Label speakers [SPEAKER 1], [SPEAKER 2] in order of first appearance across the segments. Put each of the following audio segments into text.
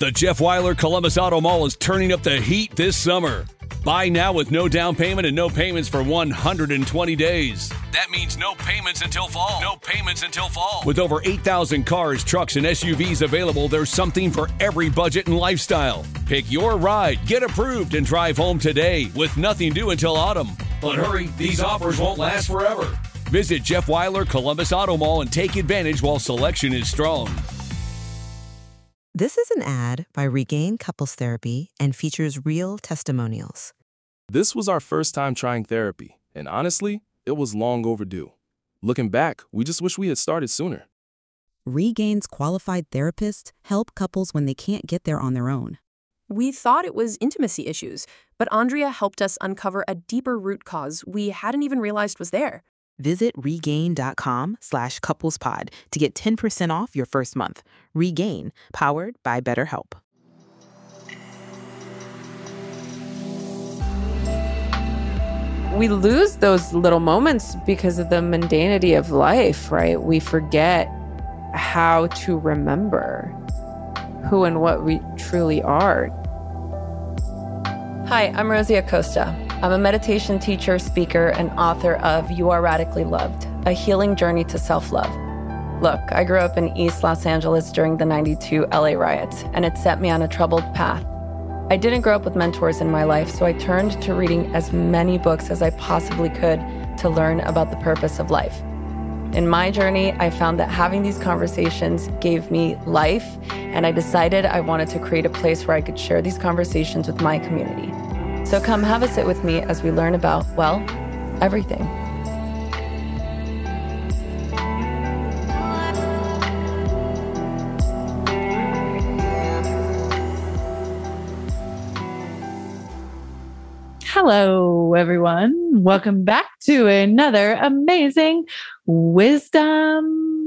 [SPEAKER 1] The Jeff Weiler Columbus Auto Mall is turning up the heat this summer. Buy now with no down payment and no payments for 120 days. That means no payments until fall. No payments until fall. With over 8,000 cars, trucks, and SUVs available, there's something for every budget and lifestyle. Pick your ride, get approved, and drive home today with nothing due until autumn. But hurry, these offers won't last forever. Visit Jeff Weiler Columbus Auto Mall and take advantage while selection is strong.
[SPEAKER 2] This is an ad by Regain Couples Therapy and features real testimonials.
[SPEAKER 3] This was our first time trying therapy, and honestly, it was long overdue. Looking back, we just wish we had started sooner.
[SPEAKER 4] Regain's qualified therapists help couples when they can't get there on their own.
[SPEAKER 5] We thought it was intimacy issues, but Andrea helped us uncover a deeper root cause we hadn't even realized was there.
[SPEAKER 6] Visit regain.com/couplespod to get 10% off your first month. Regain, powered by BetterHelp.
[SPEAKER 7] We lose those little moments because of the mundanity of life, right? We forget how to remember who and what we truly are.
[SPEAKER 8] Hi, I'm Rosie Acosta. I'm a meditation teacher, speaker, and author of You Are Radically Loved, a healing journey to self-love. Look, I grew up in East Los Angeles during the '92 LA riots, and it set me on a troubled path. I didn't grow up with mentors in my life, so I turned to reading as many books as I possibly could to learn about the purpose of life. In my journey, I found that having these conversations gave me life, and I decided I wanted to create a place where I could share these conversations with my community. So come have a sit with me as we learn about, well, everything.
[SPEAKER 9] Hello, everyone. Welcome back to another amazing Wisdom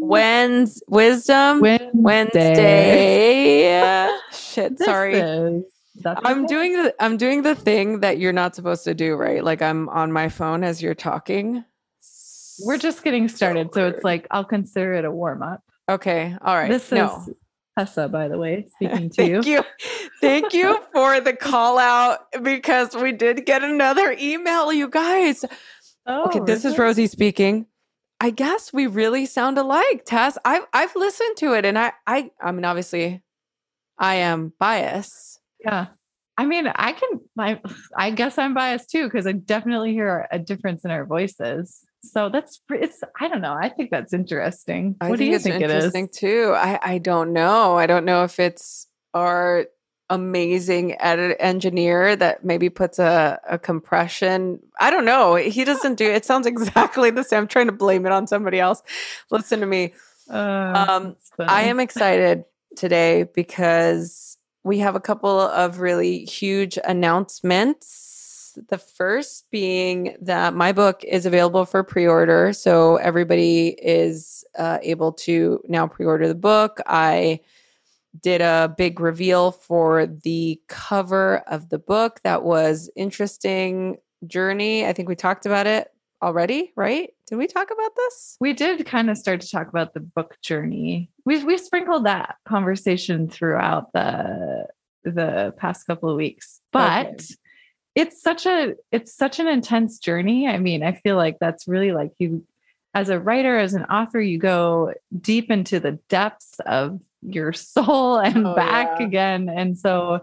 [SPEAKER 7] Wednesday. Shit, sorry. I'm doing the thing that you're not supposed to do, right? Like I'm on my phone as you're talking.
[SPEAKER 9] We're just getting started, so it's like I'll consider it a warm up.
[SPEAKER 7] Okay, all right.
[SPEAKER 9] This is Tessa, by the way, speaking to
[SPEAKER 7] Thank you. Thank you for the call out because we did get another email, you guys. Okay, this is Rosie speaking. I guess we really sound alike, Tess. I've listened to it, and I mean, obviously, I am biased.
[SPEAKER 9] Yeah. I mean, I guess I'm biased too, because I definitely hear a difference in our voices. So I don't know. I think that's interesting. What do you think it is?
[SPEAKER 7] Interesting too. I don't know. I don't know if it's our amazing engineer that maybe puts a compression. I don't know. He doesn't do it. Sounds exactly the same. I'm trying to blame it on somebody else. Listen to me. I am excited today because we have a couple of really huge announcements. The first being that my book is available for pre-order. So everybody is able to now pre-order the book. I did a big reveal for the cover of the book. That was interesting journey. I think we talked about it already, right? Did we talk about this?
[SPEAKER 9] We did kind of start to talk about the book journey. We sprinkled that conversation throughout the past couple of weeks, but it's such an intense journey. I mean, I feel like that's really like you, as a writer, as an author, you go deep into the depths of your soul and back again. And so,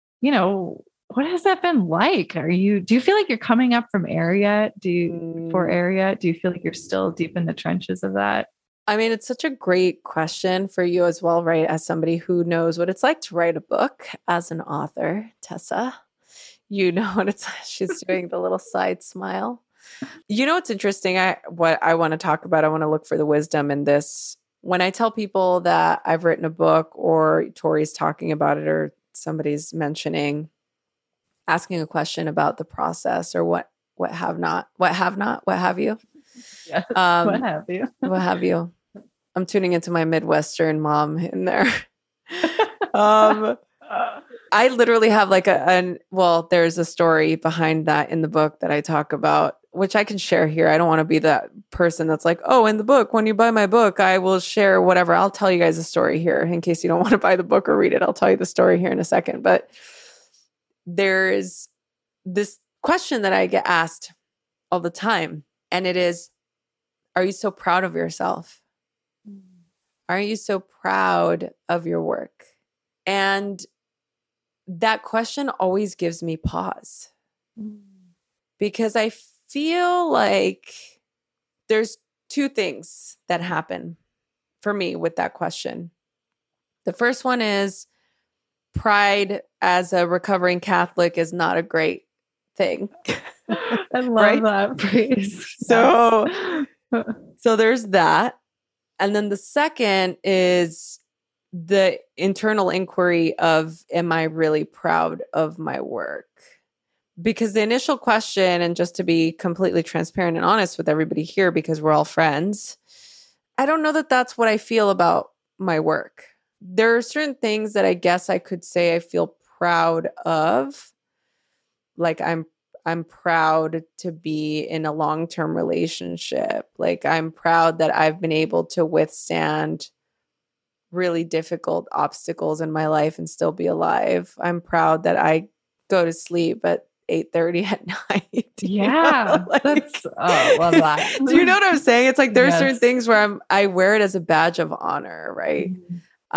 [SPEAKER 9] what has that been like? Do you feel like you're coming up from air yet? Do you feel like you're still deep in the trenches of that?
[SPEAKER 7] I mean, it's such a great question for you as well, right? As somebody who knows what it's like to write a book as an author, Tessa, you know what it's like. She's doing the little side smile. You know, what's interesting. What I want to talk about, I want to look for the wisdom in this. When I tell people that I've written a book or Tori's talking about it or somebody's asking a question about the process or what have you?
[SPEAKER 9] Yes, what have you?
[SPEAKER 7] What have you? I'm tuning into my Midwestern mom in there. I literally have like there's a story behind that in the book that I talk about. which I can share here. I don't want to be that person that's like, oh, in the book, when you buy my book, I will share whatever. I'll tell you guys a story here in case you don't want to buy the book or read it. I'll tell you the story here in a second. But there's this question that I get asked all the time. And it is, are you so proud of yourself? Are you so proud of your work? And that question always gives me pause because I feel like there's two things that happen for me with that question. The first one is pride as a recovering Catholic is not a great thing.
[SPEAKER 9] I love that phrase.
[SPEAKER 7] So there's that. And then the second is the internal inquiry of, am I really proud of my work? Because the initial question, and just to be completely transparent and honest with everybody here, because we're all friends, I don't know that that's what I feel about my work. There are certain things that I guess I could say I feel proud of. Like I'm proud to be in a long-term relationship. Like I'm proud that I've been able to withstand really difficult obstacles in my life and still be alive. I'm proud that I go to sleep at 8:30 at night.
[SPEAKER 9] Yeah. Love that.
[SPEAKER 7] Do you know what I'm saying? It's like there's certain things where I wear it as a badge of honor, right? Mm-hmm.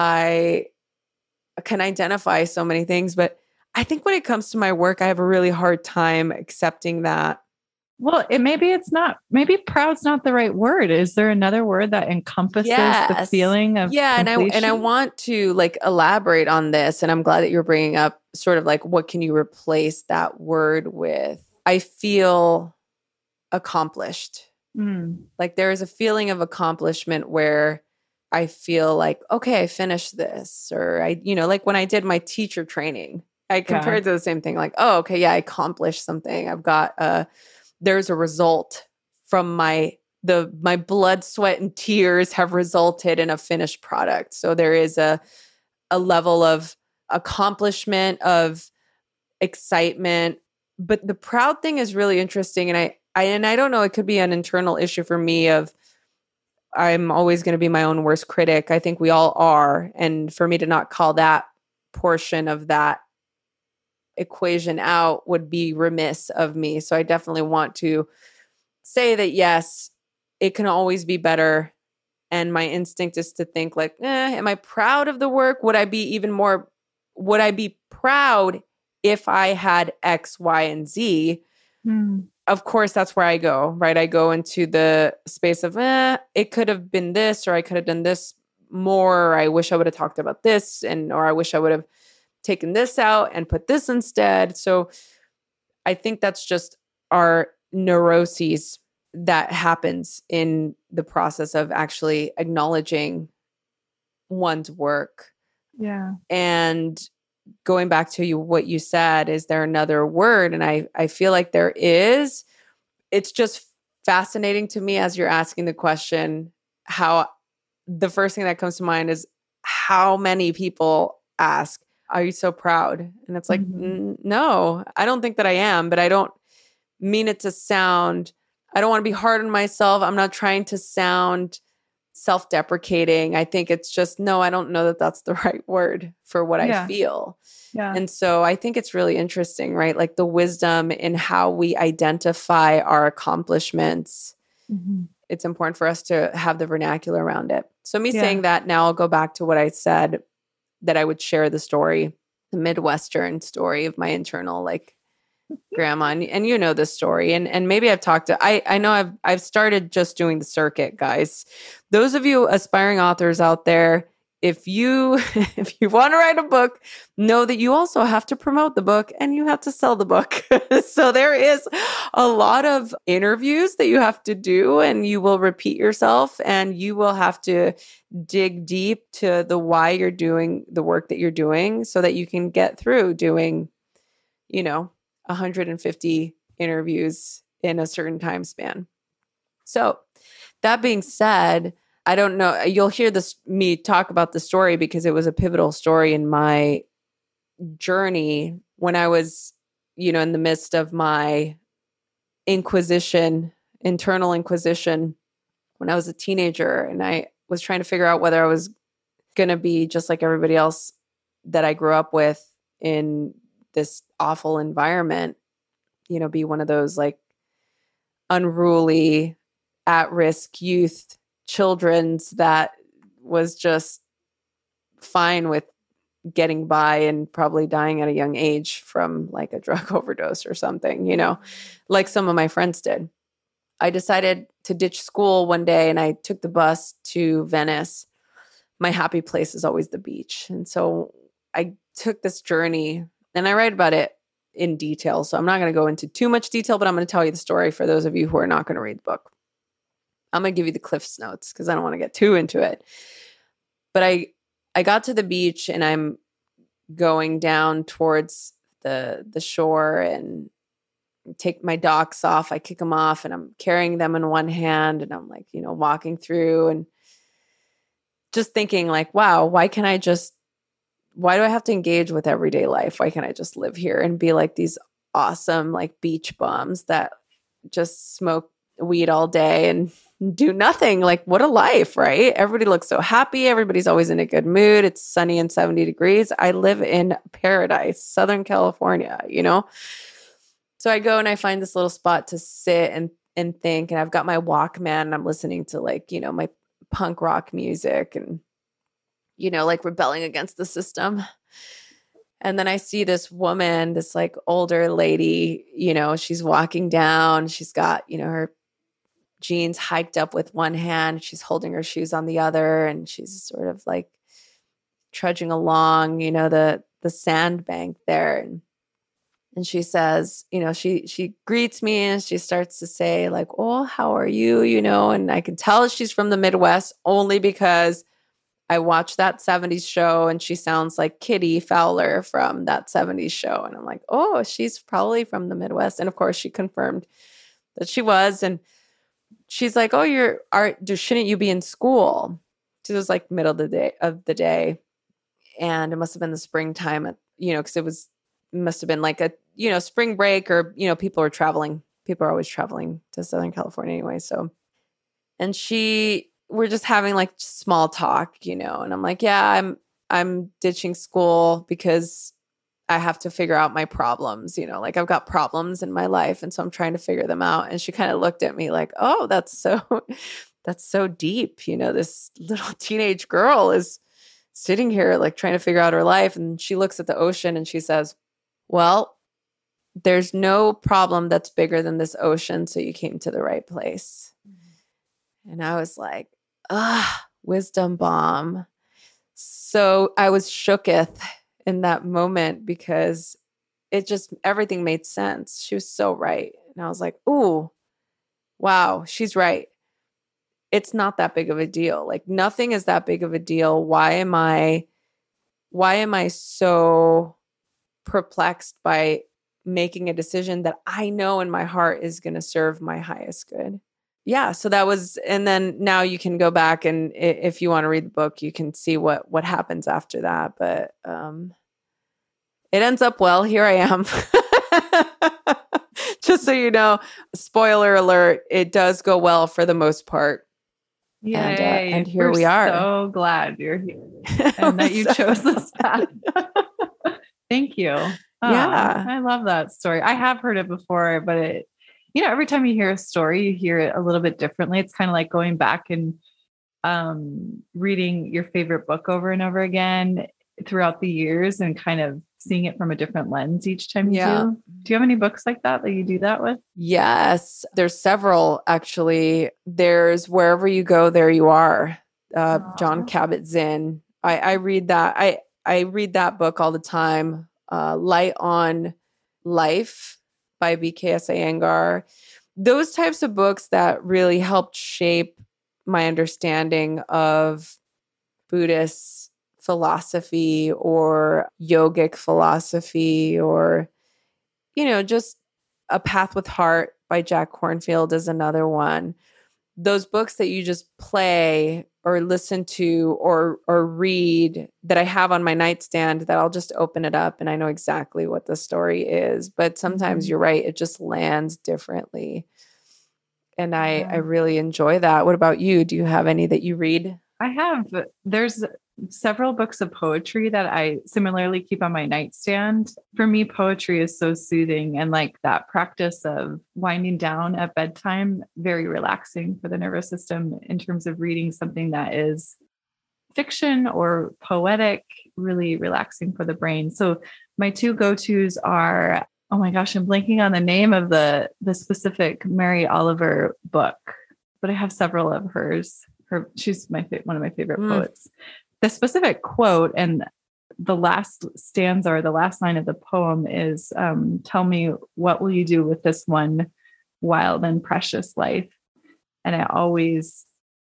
[SPEAKER 7] I can identify so many things, but I think when it comes to my work, I have a really hard time accepting that.
[SPEAKER 9] Well, maybe proud's not the right word. Is there another word that encompasses the feeling of completion?
[SPEAKER 7] And I want to like elaborate on this, and I'm glad that you're bringing up sort of like what can you replace that word with? I feel accomplished. Like there is a feeling of accomplishment where I feel like, okay, I finished this, or like when I did my teacher training, I compared to the same thing. Like, oh, okay, yeah, I accomplished something. I've got there's a result from my blood, sweat, and tears have resulted in a finished product. So there is a level of accomplishment, of excitement. But the proud thing is really interesting. And I don't know, it could be an internal issue for me of I'm always going to be my own worst critic. I think we all are. And for me to not call that portion of that equation out would be remiss of me. So I definitely want to say that, yes, it can always be better. And my instinct is to think like, am I proud of the work? Would I be proud if I had X, Y, and Z? Of course, that's where I go, right? I go into the space of, it could have been this, or I could have done this more. Or I wish I would have talked about this, or I wish I would have taken this out and put this instead. So I think that's just our neuroses that happens in the process of actually acknowledging one's work.
[SPEAKER 9] Yeah.
[SPEAKER 7] And going back to what you said, is there another word? And I feel like there is. It's just fascinating to me as you're asking the question, how the first thing that comes to mind is how many people ask, are you so proud? And it's like, no, I don't think that I am, but I don't mean it to sound, I don't want to be hard on myself. I'm not trying to sound self-deprecating. I think it's just, no, I don't know that that's the right word for what I feel.
[SPEAKER 9] Yeah.
[SPEAKER 7] And so I think it's really interesting, right? Like the wisdom in how we identify our accomplishments. It's important for us to have the vernacular around it. So me saying that, now I'll go back to what I said, that I would share the story, the Midwestern story of my internal like grandma. And you know this story. And maybe I've talked to, I know I've started just doing the circuit, guys. Those of you aspiring authors out there, if you want to write a book, know that you also have to promote the book and you have to sell the book. So there is a lot of interviews that you have to do, and you will repeat yourself, and you will have to dig deep to the why you're doing the work that you're doing, so that you can get through doing, 150 interviews in a certain time span. So that being said, I don't know, you'll hear me talk about the story because it was a pivotal story in my journey when I was, in the midst of my internal inquisition when I was a teenager, and I was trying to figure out whether I was going to be just like everybody else that I grew up with in this awful environment, be one of those like unruly, at-risk youth children's that was just fine with getting by and probably dying at a young age from like a drug overdose or something, like some of my friends did. I decided to ditch school one day and I took the bus to Venice. My happy place is always the beach. And so I took this journey and I write about it in detail. So I'm not going to go into too much detail, but I'm going to tell you the story for those of you who are not going to read the book. I'm going to give you the Cliff's Notes because I don't want to get too into it. But I got to the beach and I'm going down towards the shore and take my docks off. I kick them off and I'm carrying them in one hand and I'm like, walking through and just thinking like, wow, why do I have to engage with everyday life? Why can't I just live here and be like these awesome like beach bums that just smoke weed all day and do nothing? Like, what a life, right? Everybody looks so happy. Everybody's always in a good mood. It's sunny and 70 degrees. I live in paradise, Southern California, So I go and I find this little spot to sit and think. And I've got my Walkman and I'm listening to like, my punk rock music and, like rebelling against the system. And then I see this woman, this like older lady, she's walking down. She's got, her jeans hiked up with one hand. She's holding her shoes on the other. And she's sort of like trudging along, the sandbank there. And she says, she greets me and she starts to say like, oh, how are you? And I can tell she's from the Midwest only because I watched that 70s show and she sounds like Kitty Fowler from that 70s show. And I'm like, oh, she's probably from the Midwest. And of course she confirmed that she was. And she's like, oh, shouldn't you be in school? It was like middle of the day. And it must have been the springtime because it must have been like a, spring break or, people are traveling. People are always traveling to Southern California anyway. So, and we're just having like small talk, and I'm like, yeah, I'm ditching school because I have to figure out my problems, like I've got problems in my life. And so I'm trying to figure them out. And she kind of looked at me like, oh, that's so deep. This little teenage girl is sitting here like trying to figure out her life. And she looks at the ocean and she says, well, there's no problem that's bigger than this ocean. So you came to the right place. And I was like, wisdom bomb. So I was shooketh in that moment because everything made sense. She was so right. And I was like, ooh, wow, she's right. It's not that big of a deal. Like nothing is that big of a deal. Why am I so perplexed by making a decision that I know in my heart is going to serve my highest good? Yeah. So that was, and then now you can go back and if you want to read the book, you can see what happens after that. But it ends up well. Here I am. Just so you know, spoiler alert, it does go well for the most part.
[SPEAKER 9] Yay.
[SPEAKER 7] And here we are.
[SPEAKER 9] So glad you're here and that you chose this path. Thank you.
[SPEAKER 7] Yeah.
[SPEAKER 9] I love that story. I have heard it before, but every time you hear a story, you hear it a little bit differently. It's kind of like going back and reading your favorite book over and over again throughout the years and kind of seeing it from a different lens each time you do. Do you have any books like that you do that with? Yes,
[SPEAKER 7] there's several actually. There's Wherever You Go, There You Are, Jon Kabat-Zinn. I read that. I read that book all the time. Light on Life by BKS Iyengar. Those types of books that really helped shape my understanding of Buddhist philosophy or yogic philosophy or, just A Path with Heart by Jack Kornfield is another one. those books that you just play or listen to or read that I have on my nightstand that I'll just open it up and I know exactly what the story is. But sometimes you're right, it just lands differently. And I really enjoy that. What about you? Do you have any that you read?
[SPEAKER 9] I have. There's several books of poetry that I similarly keep on my nightstand. For me, poetry is so soothing, and like that practice of winding down at bedtime, very relaxing for the nervous system in terms of reading something that is fiction or poetic, really relaxing for the brain. So my two go-tos are, oh my gosh, I'm blanking on the name of the specific Mary Oliver book, but I have several of hers. She's one of my favorite poets. The specific quote and the last stanza or the last line of the poem is, tell me, what will you do with this one wild and precious life? And I always,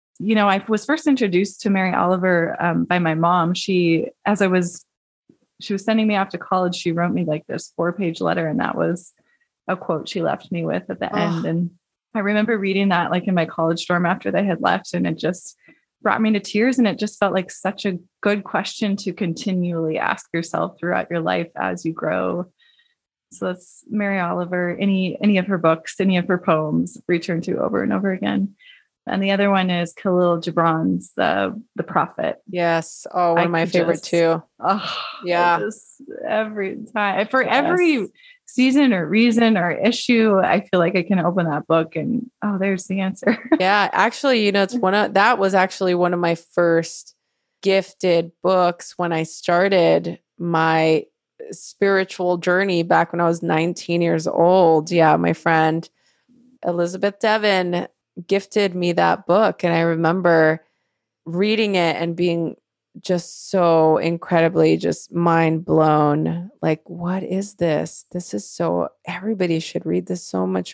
[SPEAKER 9] I was first introduced to Mary Oliver by my mom. She was sending me off to college. She wrote me like this 4-page letter, and that was a quote she left me with at the end. And I remember reading that like in my college dorm after they had left, and it just brought me to tears. And it just felt like such a good question to continually ask yourself throughout your life as you grow. So that's Mary Oliver, any of her books, any of her poems, return to over and over again. And the other one is Khalil Gibran's The Prophet.
[SPEAKER 7] Yes. Oh, one of my favorite too.
[SPEAKER 9] Oh,
[SPEAKER 7] yeah.
[SPEAKER 9] Every time, every season or reason or issue, I feel like I can open that book and, there's the answer.
[SPEAKER 7] Yeah. Actually, that was actually one of my first gifted books when I started my spiritual journey back when I was 19 years old. Yeah. My friend Elizabeth Devon gifted me that book. And I remember reading it and being just so incredibly just mind blown. Like, what is this? This is everybody should read this. So much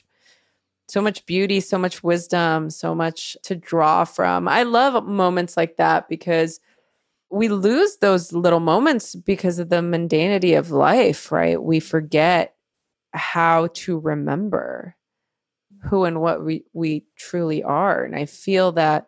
[SPEAKER 7] beauty, so much wisdom, so much to draw from. I love moments like that because we lose those little moments because of the mundanity of life, right? We forget how to remember who and what we truly are. And I feel that,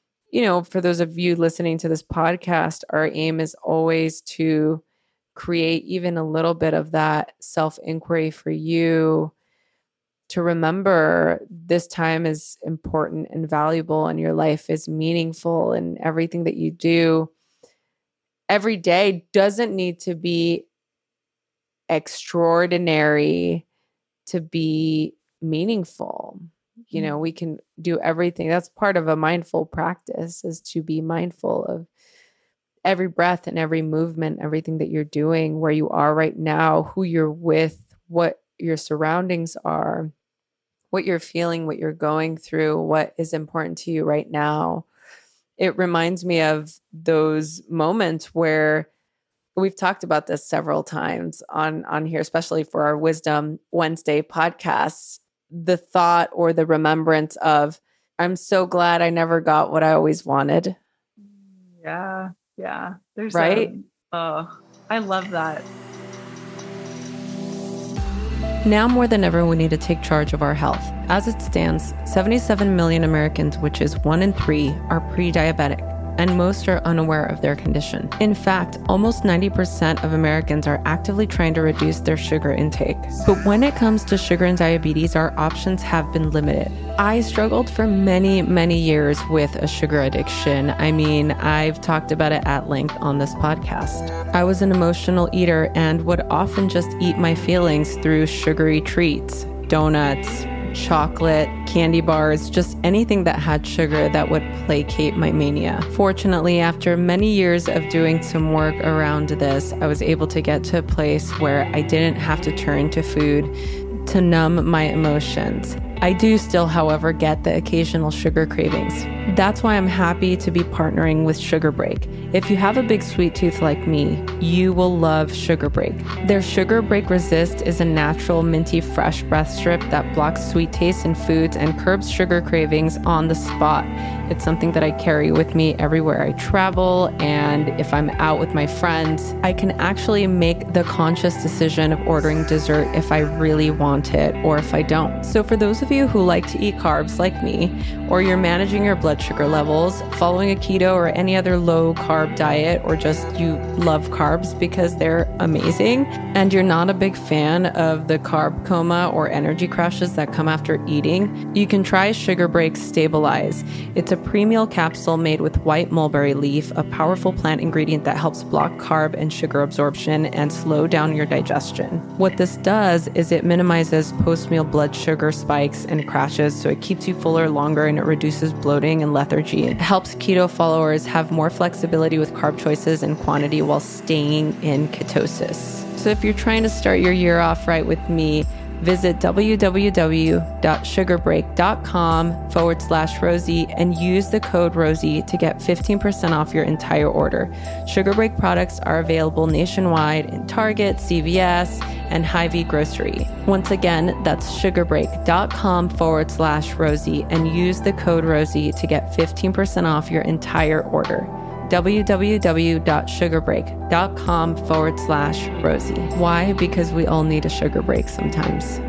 [SPEAKER 7] for those of you listening to this podcast, our aim is always to create even a little bit of that self-inquiry for you to remember this time is important and valuable and your life is meaningful, and everything that you do every day doesn't need to be extraordinary to be meaningful. We can do everything. That's part of a mindful practice, is to be mindful of every breath and every movement, everything that you're doing, where you are right now, who you're with, what your surroundings are, what you're feeling, what you're going through, what is important to you right now. It reminds me of those moments where we've talked about this several times on here, especially for our Wisdom Wednesday podcasts. The thought or the remembrance of, I'm so glad I never got what I always wanted.
[SPEAKER 9] Yeah. There's
[SPEAKER 7] right.
[SPEAKER 9] I love that.
[SPEAKER 8] Now more than ever, we need to take charge of our health. As it stands, 77 million Americans, which is 1 in 3, are pre-diabetic, and most are unaware of their condition. In fact, almost 90% of Americans are actively trying to reduce their sugar intake. But when it comes to sugar and diabetes, our options have been limited. I struggled for many, many years with a sugar addiction. I mean, I've talked about it at length on this podcast. I was an emotional eater and would often just eat my feelings through sugary treats, donuts, chocolate, candy bars, just anything that had sugar that would placate my mania. Fortunately, after many years of doing some work around this, I was able to get to a place where I didn't have to turn to food to numb my emotions. I do still, however, get the occasional sugar cravings. That's why I'm happy to be partnering with Sugar Break, If you have a big sweet tooth like me, you will love Sugar Break. Their Sugar Break Resist is a natural, minty, fresh breath strip that blocks sweet taste in foods and curbs sugar cravings on the spot. It's something that I carry with me everywhere I travel, and if I'm out with my friends, I can actually make the conscious decision of ordering dessert if I really want it or if I don't. So for those of you who like to eat carbs like me, or you're managing your blood sugar levels, following a keto or any other low carb diet, or just you love carbs because they're amazing, and you're not a big fan of the carb coma or energy crashes that come after eating, you can try Sugar Break Stabilize. It's a pre-meal capsule made with white mulberry leaf, a powerful plant ingredient that helps block carb and sugar absorption and slow down your digestion. What this does is it minimizes post-meal blood sugar spikes and crashes, so it keeps you fuller longer and it reduces bloating and lethargy. It helps keto followers have more flexibility with carb choices and quantity while staying in ketosis. So if you're trying to start your year off right with me, visit www.sugarbreak.com/Rosie and use the code Rosie to get 15% off your entire order. Sugar Break products are available nationwide in Target, CVS, and Hy-Vee Grocery. Once again, that's sugarbreak.com/Rosie and use the code Rosie to get 15% off your entire order. www.sugarbreak.com/Rosie. Why? Because we all need a sugar break sometimes.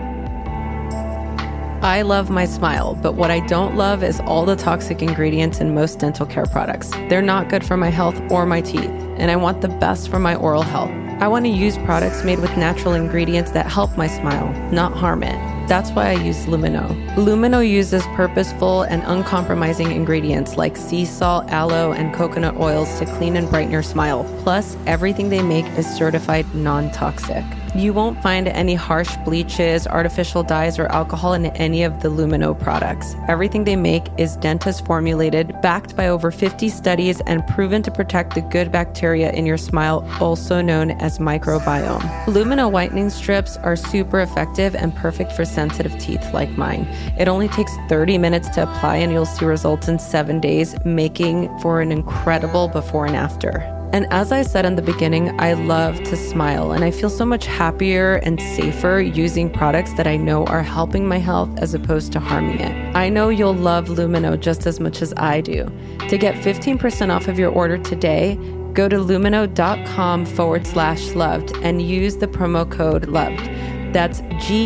[SPEAKER 8] I love my smile, but what I don't love is all the toxic ingredients in most dental care products. They're not good for my health or my teeth, and I want the best for my oral health. I want to use products made with natural ingredients that help my smile, not harm it. That's why I use Lumino. Lumino uses purposeful and uncompromising ingredients like sea salt, aloe, and coconut oils to clean and brighten your smile. Plus, everything they make is certified non-toxic. You won't find any harsh bleaches, artificial dyes, or alcohol in any of the Lumino products. Everything they make is dentist formulated, backed by over 50 studies, and proven to protect the good bacteria in your smile, also known as microbiome. Lumino whitening strips are super effective and perfect for sensitive teeth like mine. It only takes 30 minutes to apply and you'll see results in 7 days, making for an incredible before and after. And as I said in the beginning, I love to smile, and I feel so much happier and safer using products that I know are helping my health as opposed to harming it. I know you'll love Lumino just as much as I do. To get 15% off of your order today, go to lumino.com/loved and use the promo code loved. That's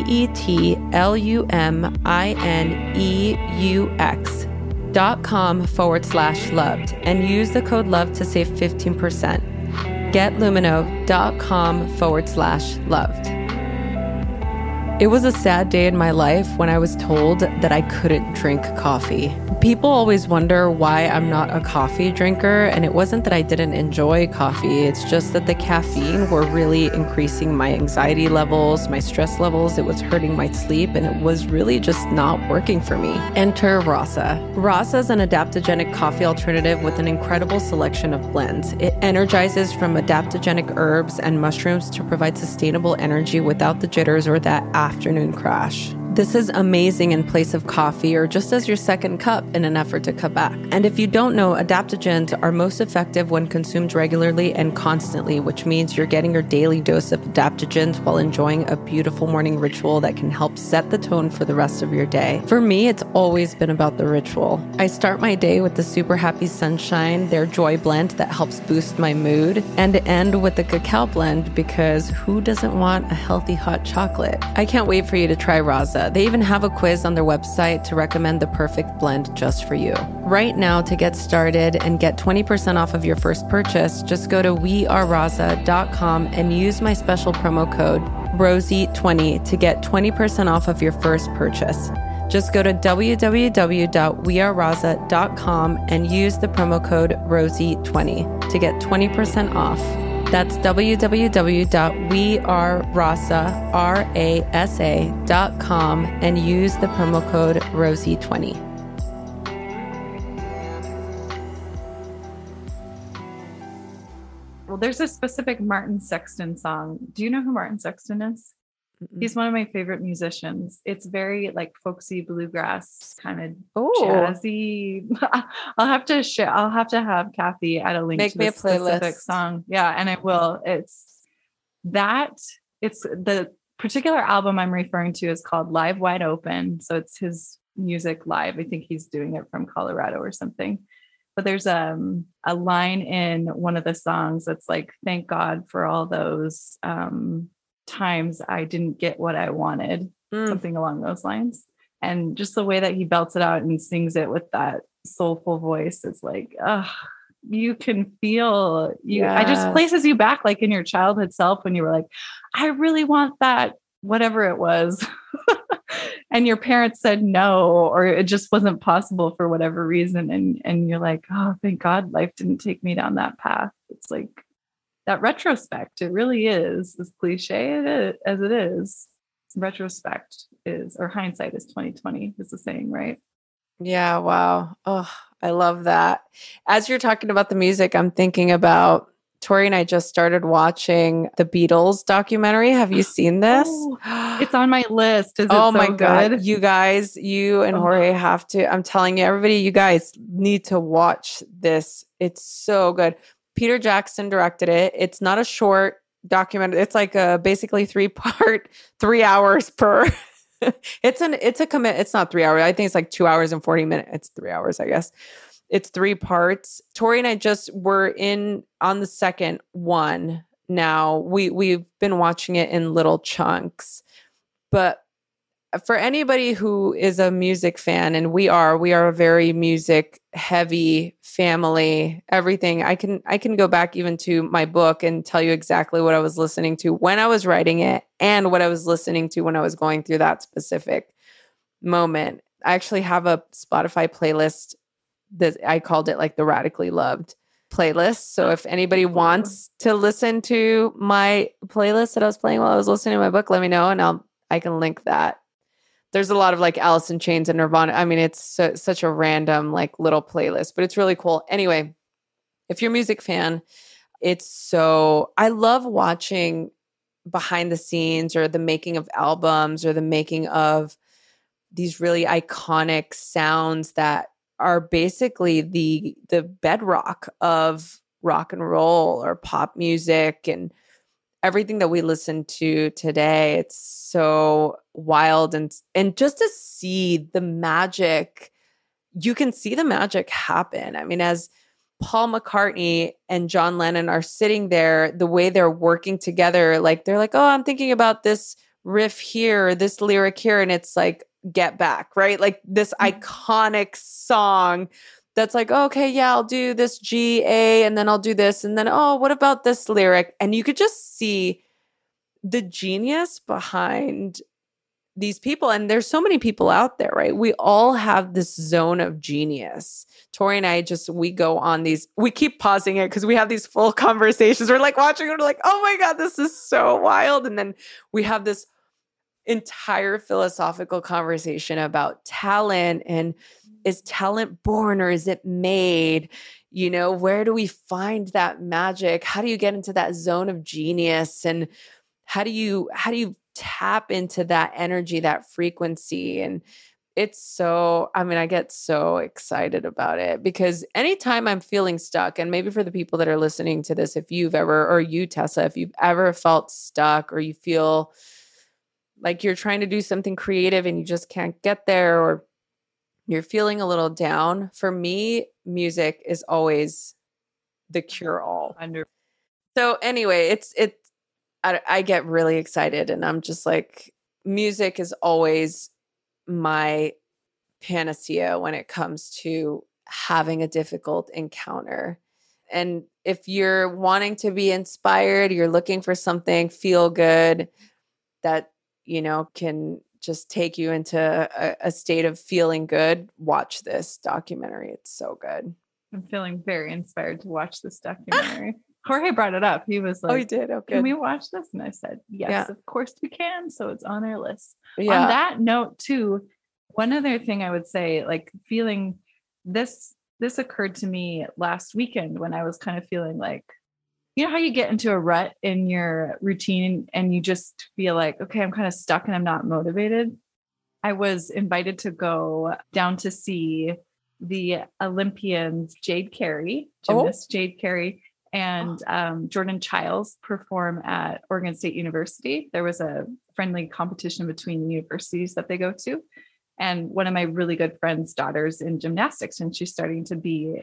[SPEAKER 8] GETLUMINEUX.com/loved and use the code loved to save 15%. GetLumino.com/loved. It was a sad day in my life when I was told that I couldn't drink coffee. People always wonder why I'm not a coffee drinker, and it wasn't that I didn't enjoy coffee. It's just that the caffeine were really increasing my anxiety levels, my stress levels. It was hurting my sleep, and it was really just not working for me. Enter Rasa. Rasa is an adaptogenic coffee alternative with an incredible selection of blends. It energizes from adaptogenic herbs and mushrooms to provide sustainable energy without the jitters or that afternoon crash. This is amazing in place of coffee or just as your second cup in an effort to cut back. And if you don't know, adaptogens are most effective when consumed regularly and constantly, which means you're getting your daily dose of adaptogens while enjoying a beautiful morning ritual that can help set the tone for the rest of your day. For me, it's always been about the ritual. I start my day with the Super Happy Sunshine, their joy blend that helps boost my mood, and end with the cacao blend because who doesn't want a healthy hot chocolate? I can't wait for you to try Rasa. They even have a quiz on their website to recommend the perfect blend just for you. Right now, to get started and get 20% off of your first purchase, just go to wearerasa.com and use my special promo code ROSIE20 to get 20% off of your first purchase. Just go to www.wearerasa.com and use the promo code ROSIE20 to get 20% off. That's www.wearerasa.com and use the promo code ROSIE20.
[SPEAKER 9] Well, there's a specific Martin Sexton song. Do you know who Martin Sexton is? He's one of my favorite musicians. It's very like folksy bluegrass kind of
[SPEAKER 7] Oh,
[SPEAKER 9] jazzy. I'll have to share. I'll have to have Kathy add a link
[SPEAKER 7] make
[SPEAKER 9] to
[SPEAKER 7] me a
[SPEAKER 9] the specific
[SPEAKER 7] playlist.
[SPEAKER 9] song. Yeah, and I will. It's the particular album I'm referring to is called Live Wide Open. So it's his music live. I think he's doing it from Colorado or something. But there's a line in one of the songs that's like, thank God for all those times I didn't get what I wanted, something along those lines. And just the way that he belts it out and sings it with that soulful voice is like, you can feel you. It just places you back like in your childhood self when you were like, I really want that, whatever it was. And your parents said no, or it just wasn't possible for whatever reason. And you're like, oh, thank God life didn't take me down that path. It's like that retrospect. It really is as cliche as it is. Retrospect is, or hindsight is 2020 is the saying, right?
[SPEAKER 7] Yeah. Wow. Oh, I love that. As you're talking about the music, I'm thinking about Tori and I just started watching the Beatles documentary. Have you seen this?
[SPEAKER 9] Oh, it's on my list. Is it
[SPEAKER 7] oh
[SPEAKER 9] so
[SPEAKER 7] my God.
[SPEAKER 9] good?
[SPEAKER 7] You guys, you and Jorge have to, I'm telling you, everybody, you guys need to watch this. It's so good. Peter Jackson directed it. It's not a short documentary. It's like a basically 3-part, 3 hours per. It's a commit. It's not 3 hours. I think it's like 2 hours and 40 minutes. It's 3 hours, I guess. It's 3 parts. Tori and I just were on the second one now. We've been watching it in little chunks. But for anybody who is a music fan, and we are a very music heavy family, everything. I can go back even to my book and tell you exactly what I was listening to when I was writing it and what I was listening to when I was going through that specific moment. I actually have a Spotify playlist that I called it like the Radically Loved playlist. So if anybody wants to listen to my playlist that I was playing while I was listening to my book, let me know and I can link that. There's a lot of like Alice in Chains and Nirvana. I mean, it's such a random like little playlist, but it's really cool. Anyway, if you're a music fan, I love watching behind the scenes or the making of albums or the making of these really iconic sounds that are basically the bedrock of rock and roll or pop music and everything that we listen to today. It's so wild and just to see the magic, you can see the magic happen. I mean, as Paul McCartney and John Lennon are sitting there, the way they're working together, like they're like, oh, I'm thinking about this riff here, or this lyric here. And it's like, Get Back, right? Like this iconic song that's like, oh, okay, yeah, I'll do this G, A, and then I'll do this. And then, oh, what about this lyric? And you could just see the genius behind these people. And there's so many people out there, right? We all have this zone of genius. Tori and I we go on these, we keep pausing it because we have these full conversations. We're like watching it, we're like, oh my God, this is so wild. And then we have this entire philosophical conversation about talent and is talent born or is it made? You know, where do we find that magic? How do you get into that zone of genius? And how do you tap into that energy, that frequency? And it's so, I mean, I get so excited about it because anytime I'm feeling stuck, and maybe for the people that are listening to this, if you've ever, or you, Tessa, if you've ever felt stuck or you feel like you're trying to do something creative and you just can't get there, or you're feeling a little down, for me, music is always the cure-all. So anyway, I get really excited and I'm just like, music is always my panacea when it comes to having a difficult encounter. And if you're wanting to be inspired, you're looking for something feel good that, you know, can just take you into a state of feeling good, watch this documentary. It's so good.
[SPEAKER 9] I'm feeling very inspired to watch this documentary. Jorge brought it up. He was like,
[SPEAKER 7] oh, he did? Okay.
[SPEAKER 9] Can we watch this? And I said, yes,
[SPEAKER 7] yeah.
[SPEAKER 9] Of course we can. So it's on our list.
[SPEAKER 7] Yeah.
[SPEAKER 9] On that note too, one other thing I would say, like feeling this occurred to me last weekend when I was kind of feeling like you know how you get into a rut in your routine and you just feel like, okay, I'm kind of stuck and I'm not motivated. I was invited to go down to see the Olympians, Jade Carey, gymnast Jade Carey, and Jordan Childs perform at Oregon State University. There was a friendly competition between universities that they go to. And one of my really good friend's daughters in gymnastics, and she's starting to be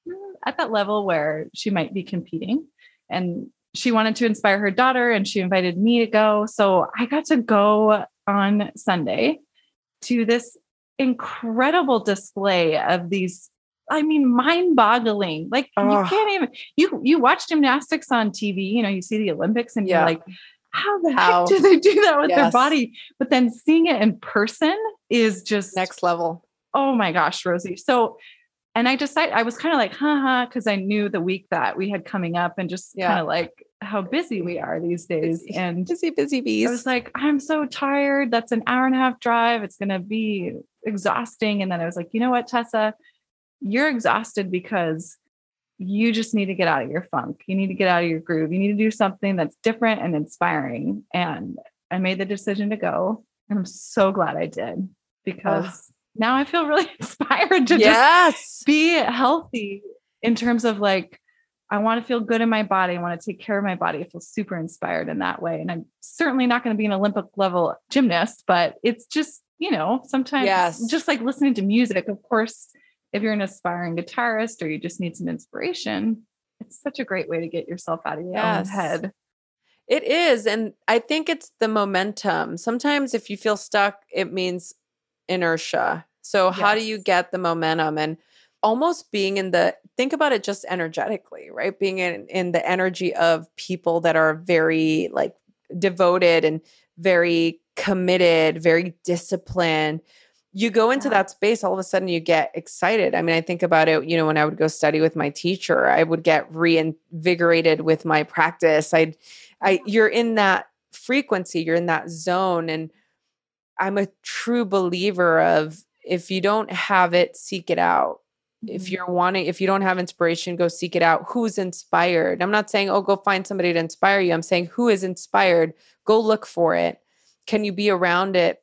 [SPEAKER 9] at that level where she might be competing. And she wanted to inspire her daughter and she invited me to go. So I got to go on Sunday to this incredible display of these, I mean, mind-boggling. Like you can't even, you watch gymnastics on TV, you know, you see the Olympics and you're like, how the heck do they do that with their body? But then seeing it in person is just
[SPEAKER 7] next level.
[SPEAKER 9] Oh my gosh, Rosie. So, and I decided, I was kind of like, because I knew the week that we had coming up and just kind of like how busy we are these days. And
[SPEAKER 7] busy bees.
[SPEAKER 9] I was like, I'm so tired. That's an hour and a half drive. It's going to be exhausting. And then I was like, you know what, Tessa, you're exhausted because you just need to get out of your funk. You need to get out of your groove. You need to do something that's different and inspiring. And I made the decision to go. And I'm so glad I did, because now I feel really inspired to just be healthy in terms of like, I want to feel good in my body. I want to take care of my body. I feel super inspired in that way. And I'm certainly not going to be an Olympic level gymnast, but it's just, you know, sometimes just like listening to music, of course, if you're an aspiring guitarist or you just need some inspiration, it's such a great way to get yourself out of your own head.
[SPEAKER 7] It is. And I think it's the momentum. Sometimes if you feel stuck, it means inertia. So how do you get the momentum? And almost being in the, think about it just energetically, right? Being in the energy of people that are very like devoted and very committed, very disciplined. You go into that space, all of a sudden you get excited. I mean, I think about it, you know, when I would go study with my teacher, I would get reinvigorated with my practice. You're in that frequency, you're in that zone. And I'm a true believer of, if you don't have it, seek it out. If you don't have inspiration, go seek it out. Who's inspired? I'm not saying, go find somebody to inspire you. I'm saying, who is inspired? Go look for it. Can you be around it?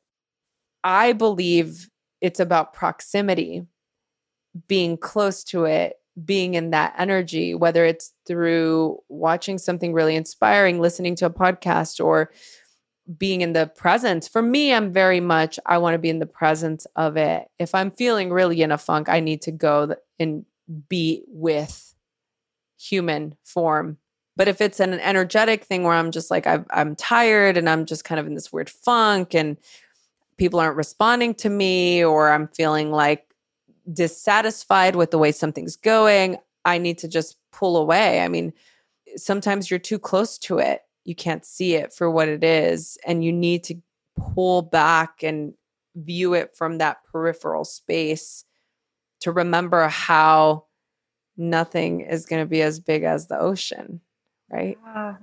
[SPEAKER 7] I believe it's about proximity, being close to it, being in that energy, whether it's through watching something really inspiring, listening to a podcast, or being in the presence. For me, I want to be in the presence of it. If I'm feeling really in a funk, I need to go and be with human form. But if it's an energetic thing where I'm just like, I'm tired and I'm just kind of in this weird funk and people aren't responding to me, or I'm feeling like dissatisfied with the way something's going, I need to just pull away. I mean, sometimes you're too close to it. You can't see it for what it is. And you need to pull back and view it from that peripheral space to remember how nothing is going to be as big as the ocean, right?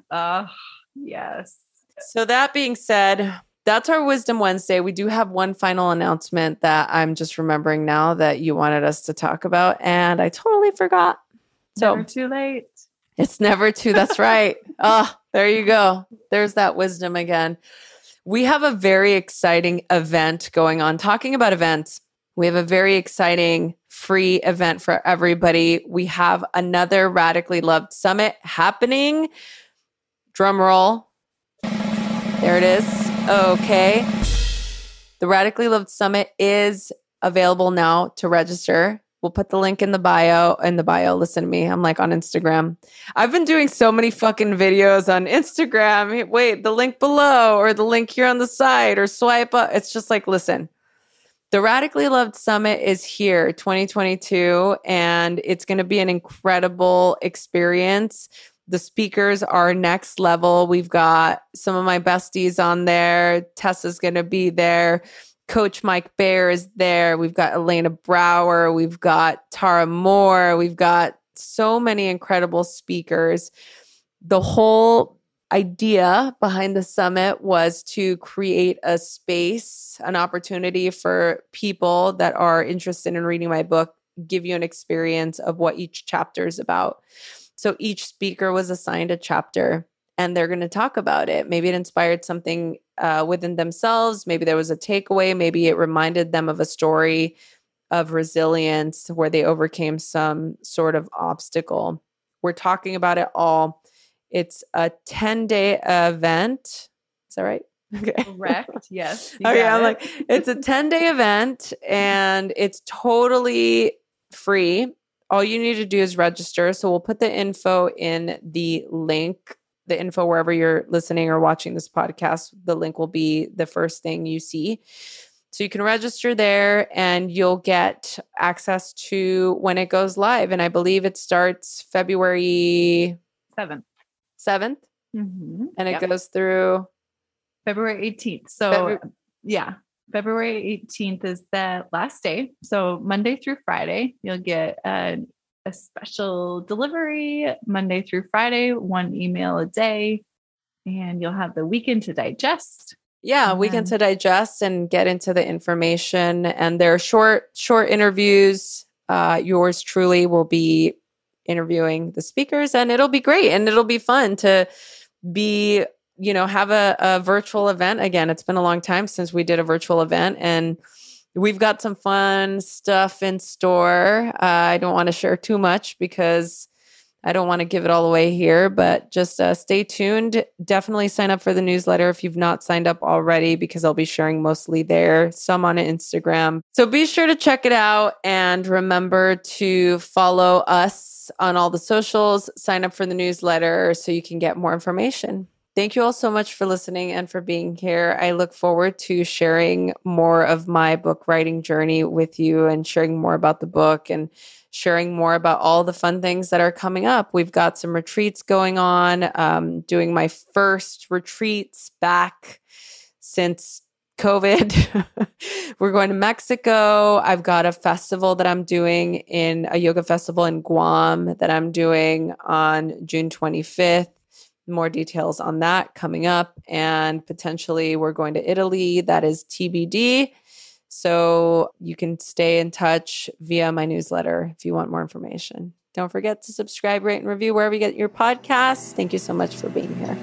[SPEAKER 9] Yes.
[SPEAKER 7] So that being said, that's our Wisdom Wednesday. We do have one final announcement that I'm just remembering now that you wanted us to talk about, and I totally forgot. So
[SPEAKER 9] never too late.
[SPEAKER 7] It's never too. That's right. There you go. There's that wisdom again. We have a very exciting event going on. Talking about events, we have a very exciting free event for everybody. We have another Radically Loved Summit happening. Drum roll. There it is. Okay. The Radically Loved Summit is available now to register. We'll put the link in the bio. Listen to me. I'm like on Instagram. I've been doing so many fucking videos on Instagram. Wait, the link below or the link here on the side or swipe up. It's just like, listen, the Radically Loved Summit is here 2022, and it's going to be an incredible experience. The speakers are next level. We've got some of my besties on there. Tessa's going to be there. Coach Mike Bayer is there. We've got Elena Brower. We've got Tara Moore. We've got so many incredible speakers. The whole idea behind the summit was to create a space, an opportunity for people that are interested in reading my book, give you an experience of what each chapter is about. So each speaker was assigned a chapter and they're going to talk about it. Maybe it inspired something within themselves. Maybe there was a takeaway. Maybe it reminded them of a story of resilience where they overcame some sort of obstacle. We're talking about it all. It's a 10-day event. Is that right? Okay.
[SPEAKER 9] Correct. Yes.
[SPEAKER 7] Okay. I'm like, it's a 10-day event and it's totally free. All you need to do is register. So we'll put the info in the link, the info wherever you're listening or watching this podcast. The link will be the first thing you see. So you can register there and you'll get access to when it goes live. And I believe it starts February
[SPEAKER 9] 7th.
[SPEAKER 7] Mm-hmm. And it goes through
[SPEAKER 9] February 18th. So February 18th is the last day. So Monday through Friday, you'll get a special delivery Monday through Friday, 1 email a day, and you'll have the weekend to digest.
[SPEAKER 7] Yeah, weekend to digest and get into the information. And they're short interviews. Yours truly will be interviewing the speakers, and it'll be great. And it'll be fun to be, have a virtual event again. It's been a long time since we did a virtual event, and we've got some fun stuff in store. I don't want to share too much because I don't want to give it all away here, but just stay tuned. Definitely sign up for the newsletter if you've not signed up already, because I'll be sharing mostly there, some on Instagram. So be sure to check it out and remember to follow us on all the socials, sign up for the newsletter so you can get more information. Thank you all so much for listening and for being here. I look forward to sharing more of my book writing journey with you and sharing more about the book and sharing more about all the fun things that are coming up. We've got some retreats going on, doing my first retreats back since COVID. We're going to Mexico. I've got a festival that I'm doing a yoga festival in Guam that I'm doing on June 25th. More details on that coming up. And potentially we're going to Italy. That is TBD. So you can stay in touch via my newsletter if you want more information. Don't forget to subscribe, rate, and review wherever you get your podcasts. Thank you so much for being here.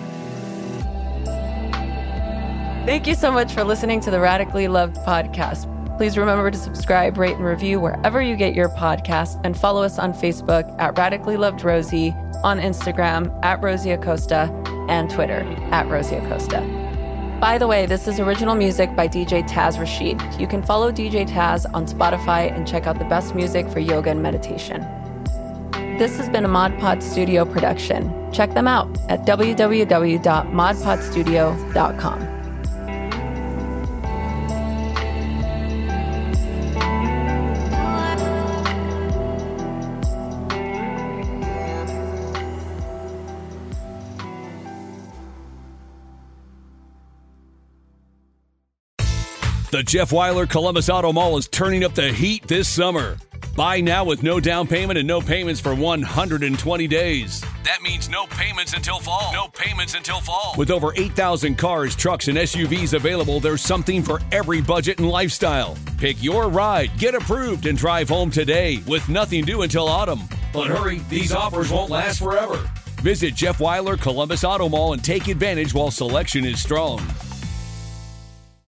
[SPEAKER 7] Thank you so much for listening to the Radically Loved podcast. Please remember to subscribe, rate, and review wherever you get your podcasts, and follow us on Facebook at Radically Loved Rosie, on Instagram at Rosie Acosta, and Twitter at Rosie Acosta. By the way, this is original music by DJ Taz Rashid. You can follow DJ Taz on Spotify and check out the best music for yoga and meditation. This has been a Mod Pod Studio production. Check them out at www.modpodstudio.com.
[SPEAKER 1] The Jeff Weiler Columbus Auto Mall is turning up the heat this summer. Buy now with no down payment and no payments for 120 days. That means no payments until fall. No payments until fall. With over 8,000 cars, trucks, and SUVs available, there's something for every budget and lifestyle. Pick your ride, get approved, and drive home today with nothing due until autumn. But hurry, these offers won't last forever. Visit Jeff Weiler Columbus Auto Mall and take advantage while selection is strong.